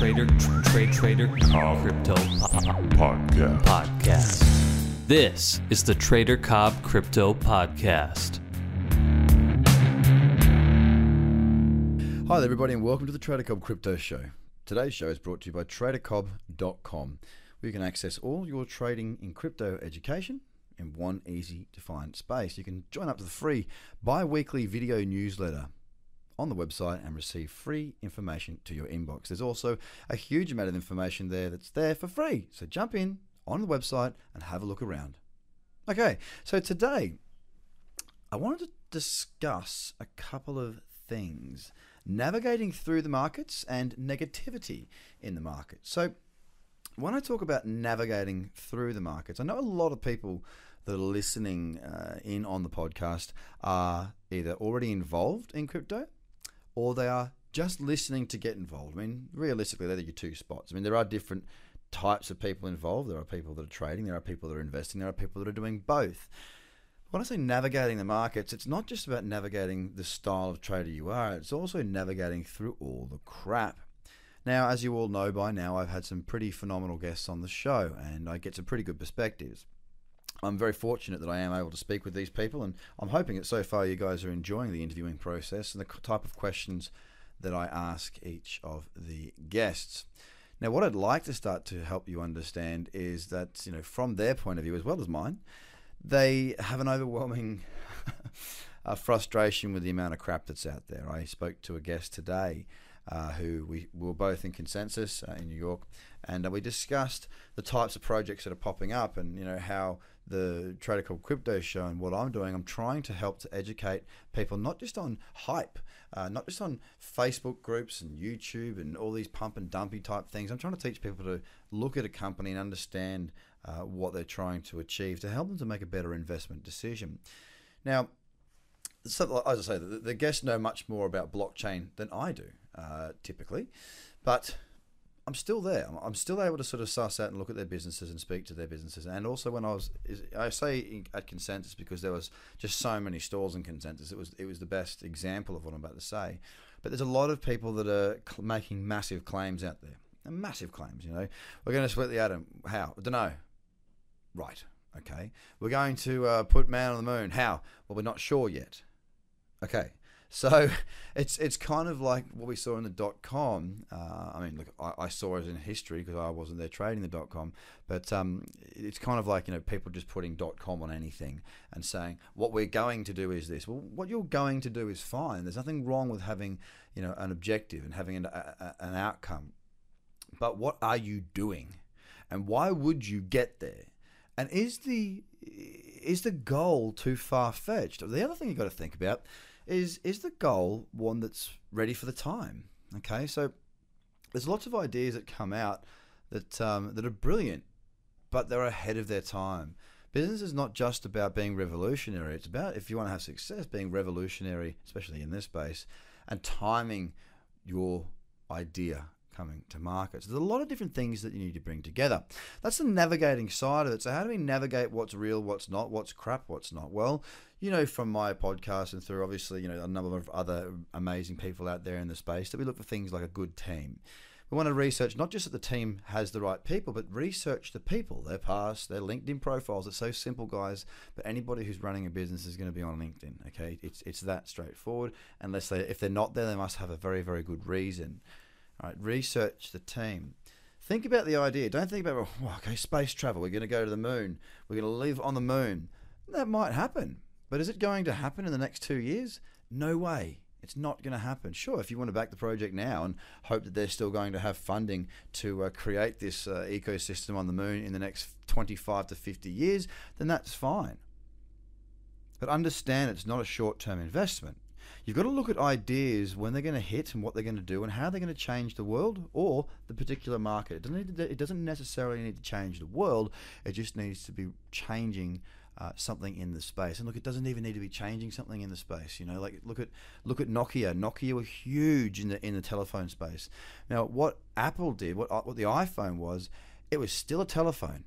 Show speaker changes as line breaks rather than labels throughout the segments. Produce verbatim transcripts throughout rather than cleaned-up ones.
Trader tr- Trade Trader Cobb Crypto po-
Podcast.
Podcast. This is the Trader Cobb Crypto Podcast.
Hi there, everybody, and welcome to the Trader Cobb Crypto Show. Today's show is brought to you by trader cobb dot com, where you can access all your trading in crypto education in one easy to find space. You can join up to the free bi-weekly video newsletter on the website and receive free information to your inbox. There's also a huge amount of information there that's there for free. So jump in on the website and have a look around. Okay, so today I wanted to discuss a couple of things: navigating through the markets and negativity in the market. So when I talk about navigating through the markets, I know a lot of people that are listening uh, in on the podcast are either already involved in crypto or they are just listening to get involved. I mean, realistically, they're your two spots. I mean, there are different types of people involved. There are people that are trading, there are people that are investing, there are people that are doing both. When I say navigating the markets, it's not just about navigating the style of trader you are, it's also navigating through all the crap. Now, as you all know by now, I've had some pretty phenomenal guests on the show, and I get some pretty good perspectives. I'm very fortunate that I am able to speak with these people, and I'm hoping that so far you guys are enjoying the interviewing process and the type of questions that I ask each of the guests. Now, what I'd like to start to help you understand is that, you know, from their point of view as well as mine, they have an overwhelming uh, frustration with the amount of crap that's out there. I spoke to a guest today uh, who we, we were both in Consensus uh, in New York, and uh, we discussed the types of projects that are popping up, and you know how the Trader Cobb Crypto Show and what I'm doing, I'm trying to help to educate people not just on hype, uh, not just on Facebook groups and YouTube and all these pump and dumpy type things. I'm trying to teach people to look at a company and understand uh, what they're trying to achieve to help them to make a better investment decision. Now, so, as I say, the, the guests know much more about blockchain than I do, uh, typically, but I'm still there. I'm still able to sort of suss out and look at their businesses and speak to their businesses. And also when I was, I say at Consensus because there was just so many stalls in Consensus. It was it was the best example of what I'm about to say. But there's a lot of people that are making massive claims out there. And massive claims, you know. We're going to split the atom. How? I don't know. Right. Okay. We're going to uh, put man on the moon. How? Well, we're not sure yet. Okay. So it's it's kind of like what we saw in the dot com. Uh, I mean, look, I, I saw it in history because I wasn't there trading the dot com. But um, it's kind of like, you know, people just putting dot com on anything and saying what we're going to do is this. Well, what you're going to do is fine. There's nothing wrong with having, you know, an objective and having an, a, an outcome. But what are you doing, and why would you get there? And is the is the goal too far fetched? The other thing you got to think about is is the goal one that's ready for the time? Okay, so there's lots of ideas that come out that um, that are brilliant, but they're ahead of their time. Business is not just about being revolutionary. It's about, if you want to have success, being revolutionary, especially in this space, and timing your idea coming to market. So there's a lot of different things that you need to bring together. That's the navigating side of it. So how do we navigate what's real, what's not, what's crap, what's not? Well, you know, from my podcast and through obviously, you know, a number of other amazing people out there in the space, that we look for things like a good team. We want to research not just that the team has the right people, but research the people, their past, their LinkedIn profiles. It's so simple, guys, but anybody who's running a business is going to be on LinkedIn, okay? It's it's that straightforward. Unless they, if they're not there, they must have a very, very good reason. All right, research the team. Think about the idea. Don't think about, oh, okay, space travel. We're going to go to the moon. We're going to live on the moon. That might happen. But is it going to happen in the next two years? No way. It's not going to happen. Sure, if you want to back the project now and hope that they're still going to have funding to uh, create this uh, ecosystem on the moon in the next twenty-five to fifty years, then that's fine. But understand it's not a short-term investment. You've got to look at ideas when they're going to hit and what they're going to do and how they're going to change the world or the particular market. It doesn't, need to, it doesn't necessarily need to change the world. It just needs to be changing uh, something in the space. And look, it doesn't even need to be changing something in the space. You know, like look at look at Nokia. Nokia were huge in the in the telephone space. Now, what Apple did, what what the iPhone was, it was still a telephone.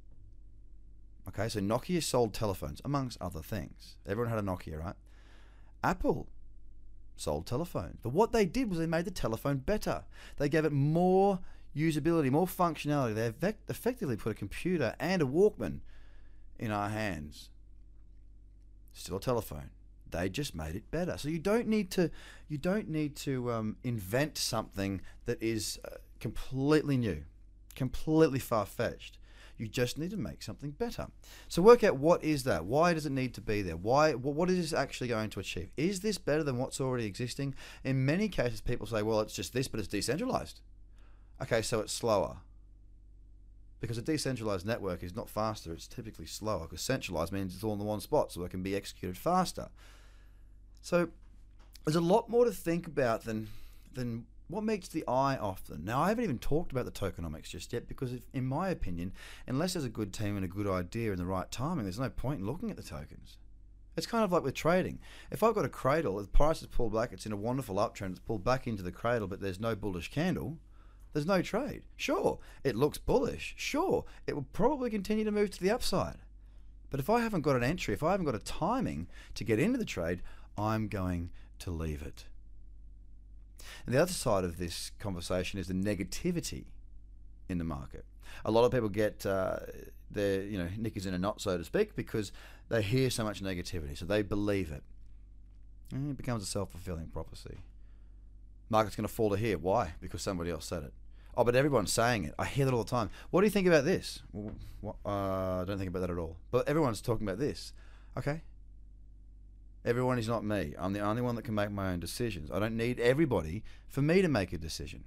Okay, so Nokia sold telephones amongst other things. Everyone had a Nokia, right? Apple sold telephones. But what they did was they made the telephone better. They gave it more usability, more functionality. They effect- effectively put a computer and a Walkman in our hands. Still a telephone. They just made it better. So you don't need to, you don't need to um, invent something that is uh, completely new, completely far-fetched. You just need to make something better. So work out, what is that? Why does it need to be there? Why? What is this actually going to achieve? Is this better than what's already existing? In many cases, people say, well, it's just this, but it's decentralized. Okay, so it's slower. Because a decentralized network is not faster, it's typically slower. Because centralized means it's all in the one spot, so it can be executed faster. So there's a lot more to think about than than what meets the eye often. Now, I haven't even talked about the tokenomics just yet, because if, in my opinion, unless there's a good team and a good idea and the right timing, there's no point in looking at the tokens. It's kind of like with trading. If I've got a cradle, the price is pulled back, it's in a wonderful uptrend, it's pulled back into the cradle, but there's no bullish candle, there's no trade. Sure, it looks bullish. Sure, it will probably continue to move to the upside. But if I haven't got an entry, if I haven't got a timing to get into the trade, I'm going to leave it. And the other side of this conversation is the negativity in the market. A lot of people get uh, their, you know, knickers in a knot, so to speak, because they hear so much negativity, so they believe it. And it becomes a self-fulfilling prophecy. Market's going to fall to here. Why? Because somebody else said it. Oh, but everyone's saying it. I hear that all the time. What do you think about this? Well, what, uh, I don't think about that at all. But everyone's talking about this. Okay. Everyone is not me. I'm the only one that can make my own decisions. I don't need everybody for me to make a decision.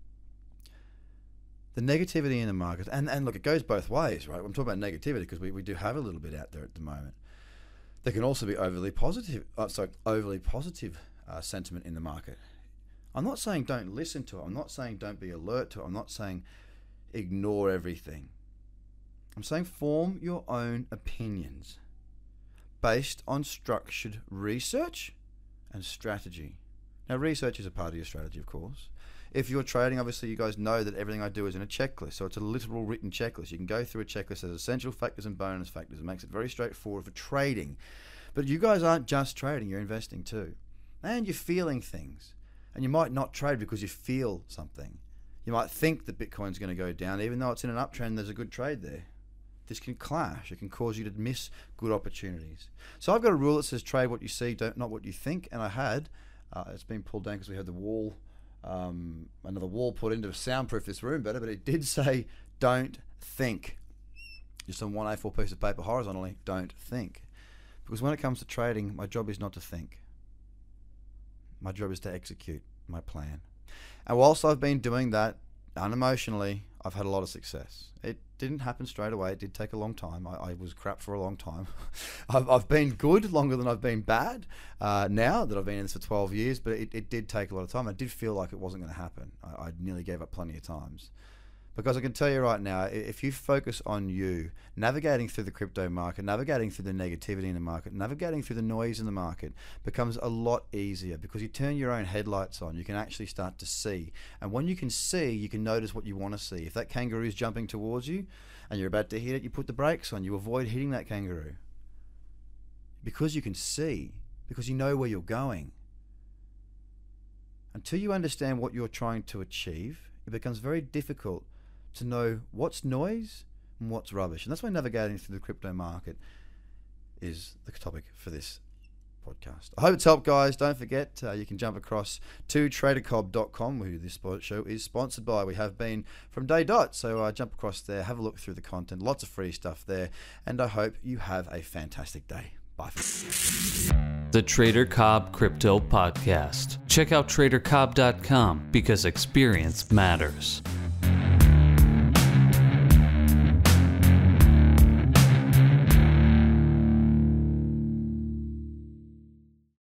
The negativity in the market, and, and look, it goes both ways, right? I'm talking about negativity because we, we do have a little bit out there at the moment. There can also be overly positive, uh, sorry, overly positive uh, sentiment in the market. I'm not saying don't listen to it. I'm not saying don't be alert to it. I'm not saying ignore everything. I'm saying form your own opinions based on structured research and strategy. Now, research is a part of your strategy, of course. If you're trading, obviously you guys know that everything I do is in a checklist. So it's a literal written checklist. You can go through a checklist as essential factors and bonus factors. It makes it very straightforward for trading. But you guys aren't just trading, you're investing too. And you're feeling things. And you might not trade because you feel something. You might think that Bitcoin's going to go down, even though it's in an uptrend, there's a good trade there. This can clash. It can cause you to miss good opportunities. So I've got a rule that says trade what you see, don't not what you think. And I had, uh, it's been pulled down because we had the wall, um, another wall put in to soundproof this room better, but it did say don't think. Just on one A four piece of paper horizontally, don't think. Because when it comes to trading, my job is not to think. My job is to execute my plan. And whilst I've been doing that unemotionally, I've had a lot of success. It didn't happen straight away. It did take a long time. I, I was crap for a long time. I've, I've been good longer than I've been bad uh, now that I've been in this for twelve years, but it, it did take a lot of time. I did feel like it wasn't going to happen. I, I nearly gave up plenty of times. Because I can tell you right now, if you focus on you, navigating through the crypto market, navigating through the negativity in the market, navigating through the noise in the market becomes a lot easier because you turn your own headlights on. You can actually start to see. And when you can see, you can notice what you want to see. If that kangaroo is jumping towards you and you're about to hit it, you put the brakes on. You avoid hitting that kangaroo. Because you can see, because you know where you're going. Until you understand what you're trying to achieve, it becomes very difficult to know what's noise and what's rubbish. And that's why navigating through the crypto market is the topic for this podcast. I hope it's helped, guys. Don't forget, uh, you can jump across to trader cobb dot com, who this show is sponsored by. We have been from day dot. So uh, jump across there, have a look through the content. Lots of free stuff there. And I hope you have a fantastic day. Bye.
The Trader Cobb Crypto Podcast. Check out trader cobb dot com because experience matters.